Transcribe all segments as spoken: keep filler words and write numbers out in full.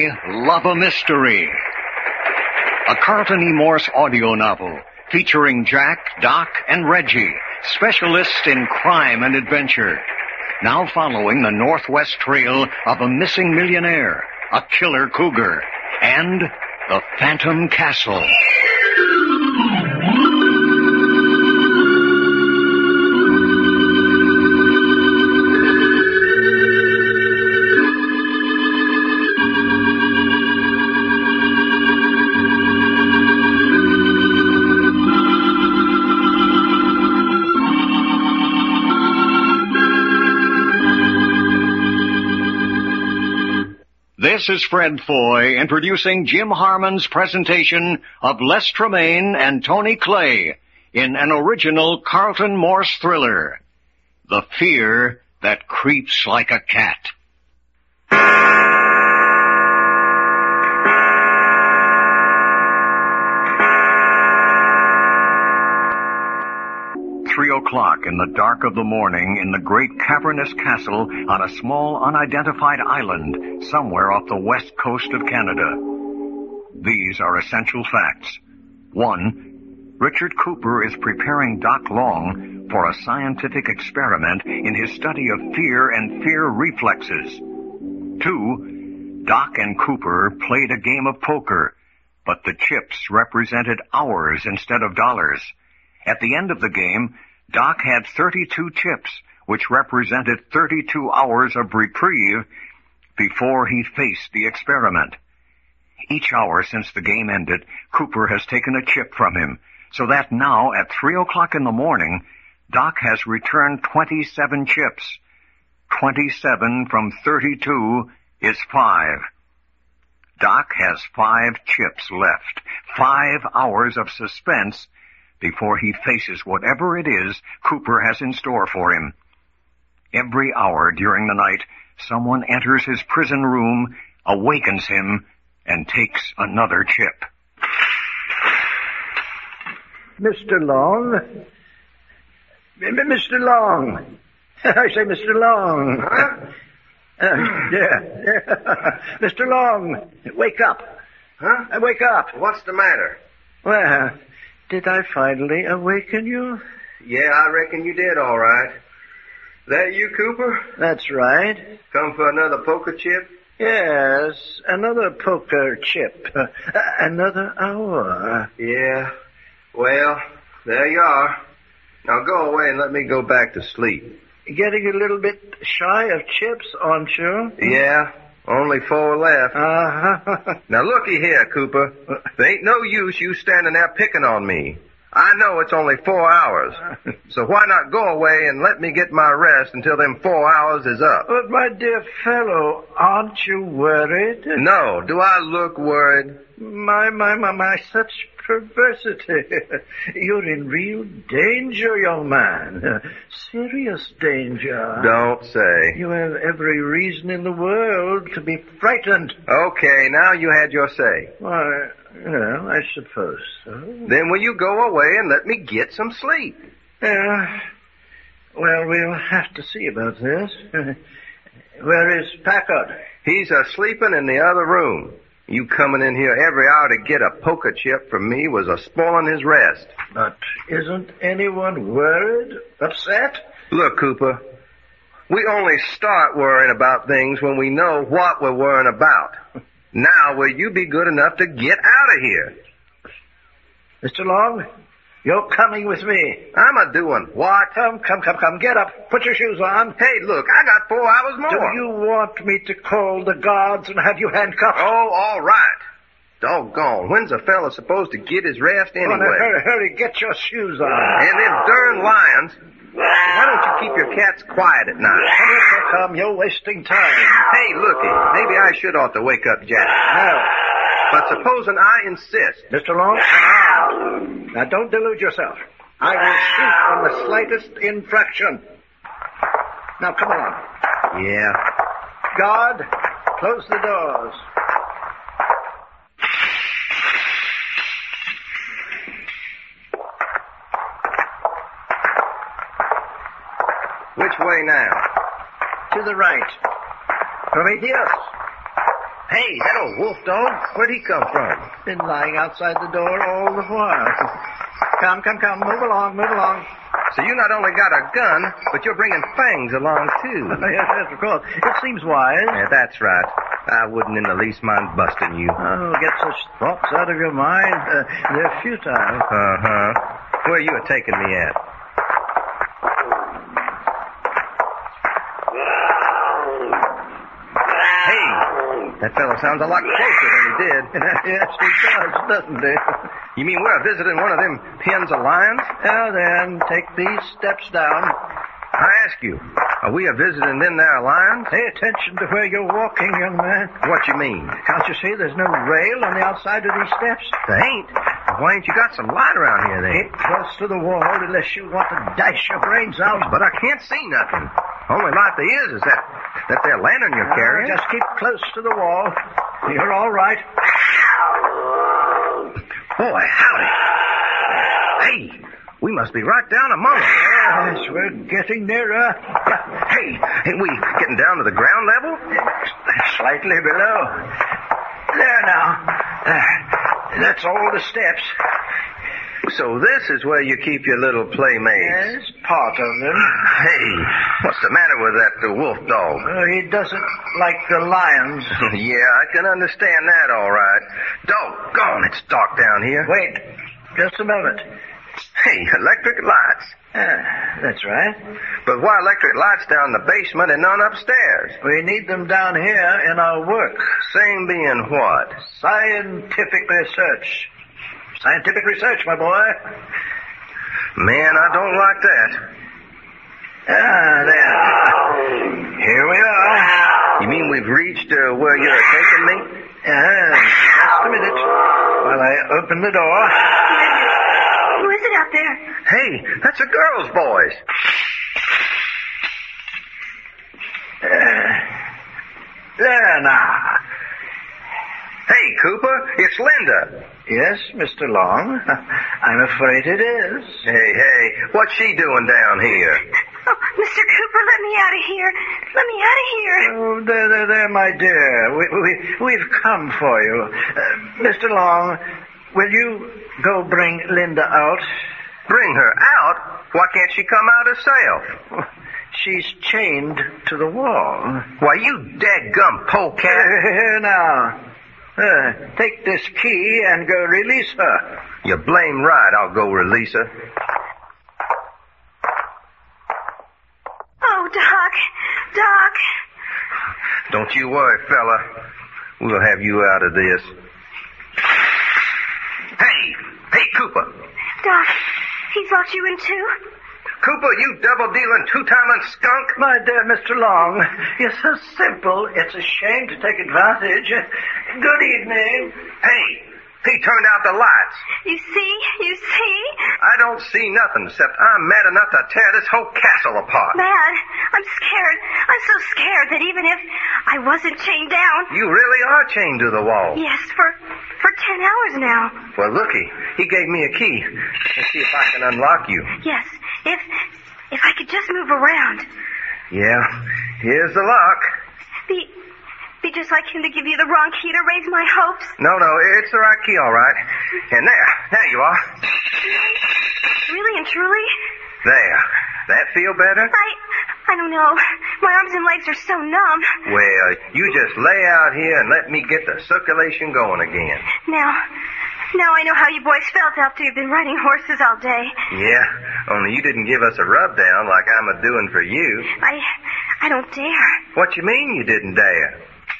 I Love a Mystery. A Carlton E. Morse audio novel featuring Jack, Doc, and Reggie, specialists in crime and adventure. Now following the northwest trail of a missing millionaire, a killer cougar, and the Phantom Castle. This is Fred Foy introducing Jim Harmon's presentation of Les Tremaine and Tony Clay in an original Carlton Morse thriller, The Fear That Creeps Like a Cat. Three o'clock in the dark of the morning in the great cavernous castle on a small unidentified island somewhere off the west coast of Canada. These are essential facts. One, Richard Cooper is preparing Doc Long for a scientific experiment in his study of fear and fear reflexes. Two, Doc and Cooper played a game of poker, but the chips represented hours instead of dollars. At the end of the game, Doc had thirty-two chips, which represented thirty-two hours of reprieve before he faced the experiment. Each hour since the game ended, Cooper has taken a chip from him, so that now at three o'clock in the morning, Doc has returned twenty-seven chips. twenty-seven from thirty-two is five. Doc has five chips left, five hours of suspense before he faces whatever it is Cooper has in store for him. Every hour during the night, someone enters his prison room, awakens him, and takes another chip. Mister Long? M- Mister Long! I say, Mister Long! Huh? Uh, yeah, yeah. Mister Long, wake up! Huh? Wake up! What's the matter? Well, did I finally awaken you? Yeah, I reckon you did all right. That you, Cooper? That's right. Come for another poker chip? Yes, another poker chip. Uh, another hour. Yeah. Well, there you are. Now go away and let me go back to sleep. Getting a little bit shy of chips, aren't you? Yeah, only four left. Uh-huh. Now looky here, Cooper. There ain't no use you standing there picking on me. I know it's only four hours. So why not go away and let me get my rest until them four hours is up? But, my dear fellow, aren't you worried? No. Do I look worried? My, my, my, my, such perversity. You're in real danger, young man. Serious danger. Don't say. You have every reason in the world to be frightened. Okay, now you had your say. Why, well, I suppose so. Then will you go away and let me get some sleep? Yeah. Well, we'll have to see about this. Where is Packard? He's a-sleeping in the other room. You coming in here every hour to get a poker chip from me was a spoiling his rest. But isn't anyone worried? Upset? Look, Cooper, we only start worrying about things when we know what we're worrying about. Now, will you be good enough to get out of here? Mister Long, you're coming with me. I'm a-doing what? Come, come, come, come. Get up. Put your shoes on. Hey, look, I got four hours more. Do you want me to call the guards and have you handcuffed? Oh, all right. Doggone. When's a fella supposed to get his rest anyway? Oh, now, hurry, hurry. Get your shoes on. And them darn lions. Why don't you keep your cats quiet at night? Come, come. You're wasting time. Hey, looky. Maybe I should ought to wake up Jack. No. But supposing I insist. Mister Long, now, now don't delude yourself. I will shoot on the slightest infraction. Now, come along. Yeah. Guard, close the doors. Which way now? To the right. Prometheus, Hey, that old wolf dog, where'd he come from? Been lying outside the door all the while. Come, come, come, move along, move along. So you not only got a gun, but you're bringing fangs along, too. Yes, yes, of course. It seems wise. Yeah, that's right. I wouldn't in the least mind busting you. Oh, get such thoughts out of your mind. Uh, they're futile. Uh-huh. Where you are taking me at? Hey, that fellow sounds a lot closer than he did. Yes, he does, doesn't he? You mean we're visiting one of them pens of lions? Now then, take these steps down. I ask you, are we a visiting them there lions? Pay attention to where you're walking, young man. What you mean? Can't you see there's no rail on the outside of these steps? There ain't. Why ain't you got some light around here then? Keep close to the wall unless you want to dash your brains out. But I can't see nothing. Only light there is is that, that there lantern you're carrying. Just keep close to the wall. You're all right. Boy, howdy. Hey, we must be right down among them. Yes, we're getting nearer. Hey, ain't we getting down to the ground level? Slightly below. There now. Uh, that's all the steps. So this is where you keep your little playmates? Yes, part of them. Hey, what's the matter with that the wolf dog? Uh, he doesn't like the lions. Yeah, I can understand that all right. Doggone, it's dark down here. Wait, just a moment. Hey, electric lights. Uh, that's right. But why electric lights down the basement and none upstairs? We need them down here in our work. Same being what? Scientific research. Scientific research, my boy. Man, I don't like that. Ah, there. Here we are. You mean we've reached uh, where you're taking me? Uh, just a minute while I open the door. Who is it out there? Hey, that's a girl's voice. Uh, there now. Hey, Cooper, it's Linda. Yes, Mister Long. I'm afraid it is. Hey, hey, what's she doing down here? Oh, Mister Cooper, let me out of here. Let me out of here. Oh, there, there, there, my dear. We, we, we've come for you. Uh, Mister Long, will you go bring Linda out? Bring her out? Why can't she come out herself? She's chained to the wall. Why, you dadgum polecat. Here now. Uh, take this key and go release her. You blame right, I'll go release her. Oh, Doc. Doc. Don't you worry, fella. We'll have you out of this. Hey! Hey, Cooper! Doc, he's locked you in too? Cooper, you double-dealing, two-timing skunk! My dear Mister Long, you're so simple, it's a shame to take advantage. Good evening. Hey, he turned out the lights. You see? You see? I don't see nothing except I'm mad enough to tear this whole castle apart. Mad? I'm scared. I'm so scared that even if I wasn't chained down... You really are chained to the wall. Yes, for for ten hours now. Well, looky, he gave me a key. Let's see if I can unlock you. Yes, if if I could just move around. Yeah, here's the lock. Be be just like him to give you the wrong key to raise my hopes. No, no, it's the right key, all right. And there, there you are. Really and truly? There. That feel better? I I don't know. My arms and legs are so numb. Well, you just lay out here and let me get the circulation going again. Now, now I know how you boys felt after you've been riding horses all day. Yeah, only you didn't give us a rub down like I'm a doing for you. I I don't dare. What you mean you didn't dare?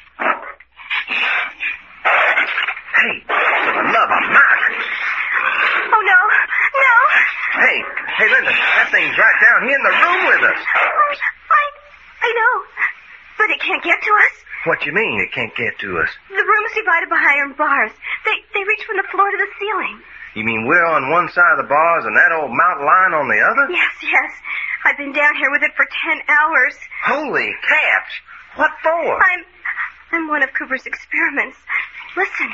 Hey, for the love of Mark! Oh, no, no. Hey, hey, Linda, that thing's right down here in the room with us. I, I know, but it can't get to us. What you mean it can't get to us? The room's divided by iron bars. They, they reach from the floor to the ceiling. You mean we're on one side of the bars and that old mountain lion on the other? Yes, yes. I've been down here with it for ten hours. Holy cats! What for? I'm, I'm one of Cooper's experiments. Listen.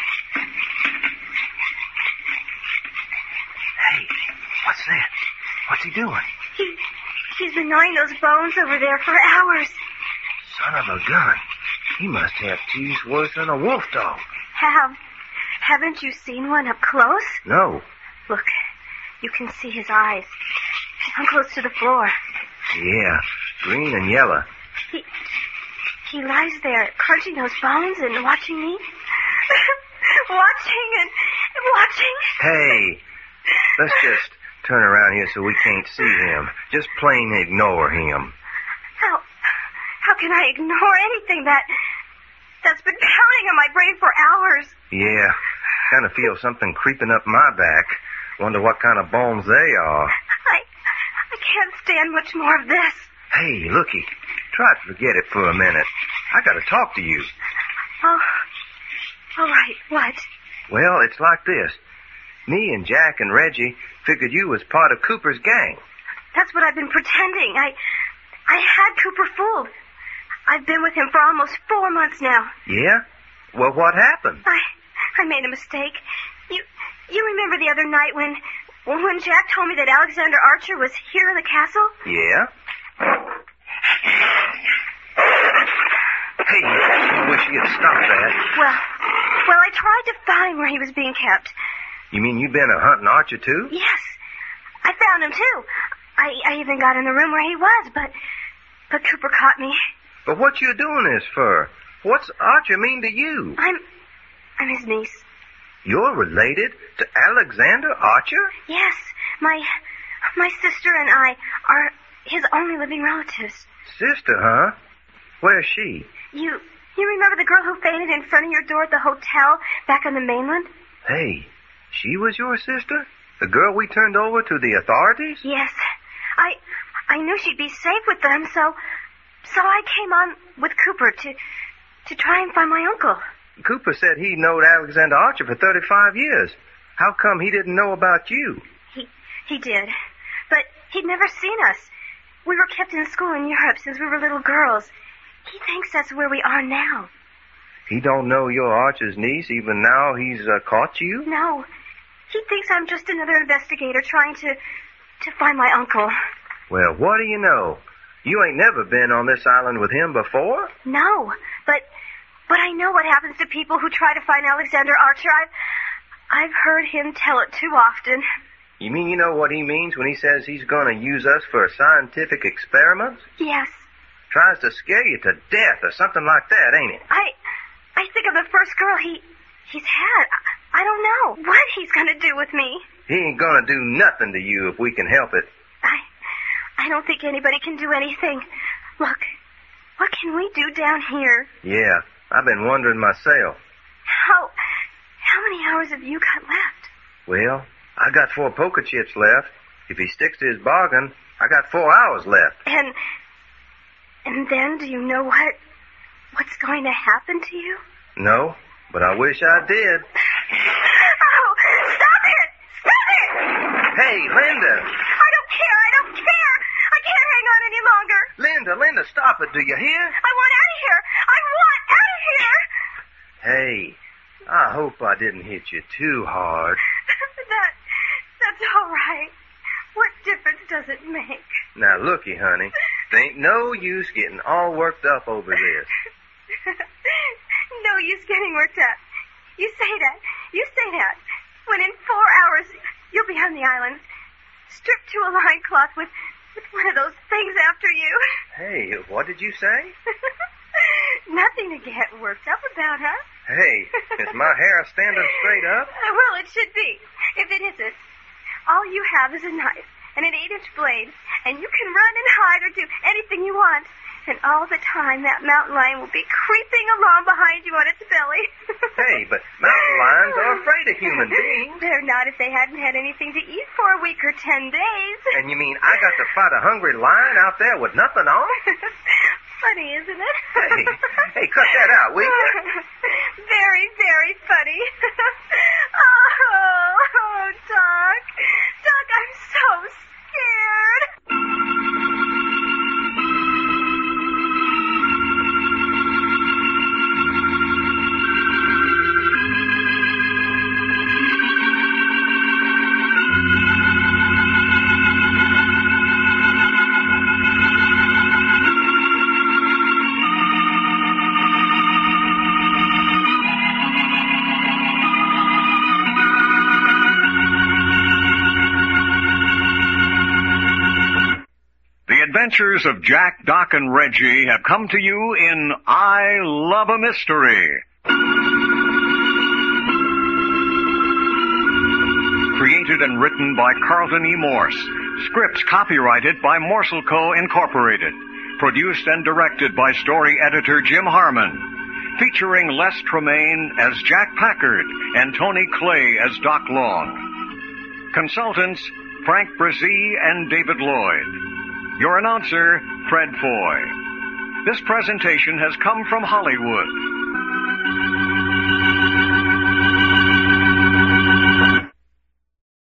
Hey, what's that? What's he doing? He, he's been gnawing those bones over there for hours. Son of a gun. He must have teeth worse than a wolf dog. Have, haven't you seen one up close? No. Look, you can see his eyes. Down close to the floor. Yeah, green and yellow. He, he lies there, crunching those bones and watching me. Watching and watching. Hey, let's just turn around here so we can't see him. Just plain ignore him. How, how can I ignore anything that, that's been pounding on my brain for hours? Yeah, kind of feel something creeping up my back. Wonder what kind of bones they are. I, I can't stand much more of this. Hey, looky, try to forget it for a minute. I gotta talk to you. Oh, all right, what? Well, it's like this. Me and Jack and Reggie figured you was part of Cooper's gang. That's what I've been pretending. I, I had Cooper fooled. I've been with him for almost four months now. Yeah? Well, what happened? I, I made a mistake. You, you remember the other night when, when Jack told me that Alexander Archer was here in the castle? Yeah? Hey, I wish you'd stop that. Well, well, I tried to find where he was being kept. You mean you've been a hunting Archer, too? Yes. I found him, too. I, I even got in the room where he was, but, but Cooper caught me. But what you doing this for? What's Archer mean to you? I'm, I'm his niece. You're related to Alexander Archer? Yes. My, my sister and I are his only living relatives. Sister, huh? Where's she? You, you remember the girl who fainted in front of your door at the hotel back on the mainland? Hey, she was your sister? The girl we turned over to the authorities? Yes. I, I knew she'd be safe with them, so, so I came on with Cooper to, to try and find my uncle. Cooper said he knowed Alexander Archer for thirty-five years. How come he didn't know about you? He, he did. But he'd never seen us. We were kept in school in Europe since we were little girls. He thinks that's where we are now. He don't know you're Archer's niece, even now he's uh, caught you? No. He thinks I'm just another investigator trying to, to find my uncle. Well, what do you know? You ain't never been on this island with him before? No, but, but I know what happens to people who try to find Alexander Archer. I've, I've heard him tell it too often. You mean you know what he means when he says he's going to use us for scientific experiments? Yes. Tries to scare you to death or something like that, ain't it? I, I think of the first girl he, he's had. I, I don't know what he's going to do with me. He ain't going to do nothing to you if we can help it. I, I don't think anybody can do anything. Look, what can we do down here? Yeah, I've been wondering myself. How, how many hours have you got left? Well, I got four poker chips left. If he sticks to his bargain, I got four hours left. And, and then do you know what, what's going to happen to you? No, but I wish I did. Oh, stop it! Stop it! Hey, Linda! I don't care, I don't care! I can't hang on any longer! Linda, Linda, stop it, do you hear? I want out of here! I want out of here! Hey, I hope I didn't hit you too hard. that, that's all right. What difference does it make? Now, looky, honey, there ain't no use getting all worked up over this. No use getting worked up. You say that. You say that. When in four hours, you'll be on the island, stripped to a loincloth with, with one of those things after you. Hey, what did you say? Nothing to get worked up about, huh? Hey, is my hair standing straight up? Well, it should be. If it isn't, all you have is a knife and an eight-inch blade, and you can run and hide or do anything you want. And all the time, that mountain lion will be creeping along behind you on its belly. Hey, but mountain lions are afraid of human beings. They're not if they hadn't had anything to eat for a week or ten days. And you mean I got to fight a hungry lion out there with nothing on? Funny, isn't it? Hey, hey, cut that out, will you? Very, very funny. Oh, oh, Doc. Doc, I'm so scared. adventures of Jack, Doc, and Reggie have come to you in I Love a Mystery. Created and written by Carlton E. Morse. Scripts copyrighted by Morsel Co. Incorporated. Produced and directed by story editor Jim Harmon. Featuring Les Tremaine as Jack Packard and Tony Clay as Doc Long. Consultants, Frank Brzee and David Lloyd. Your announcer, Fred Foy. This presentation has come from Hollywood.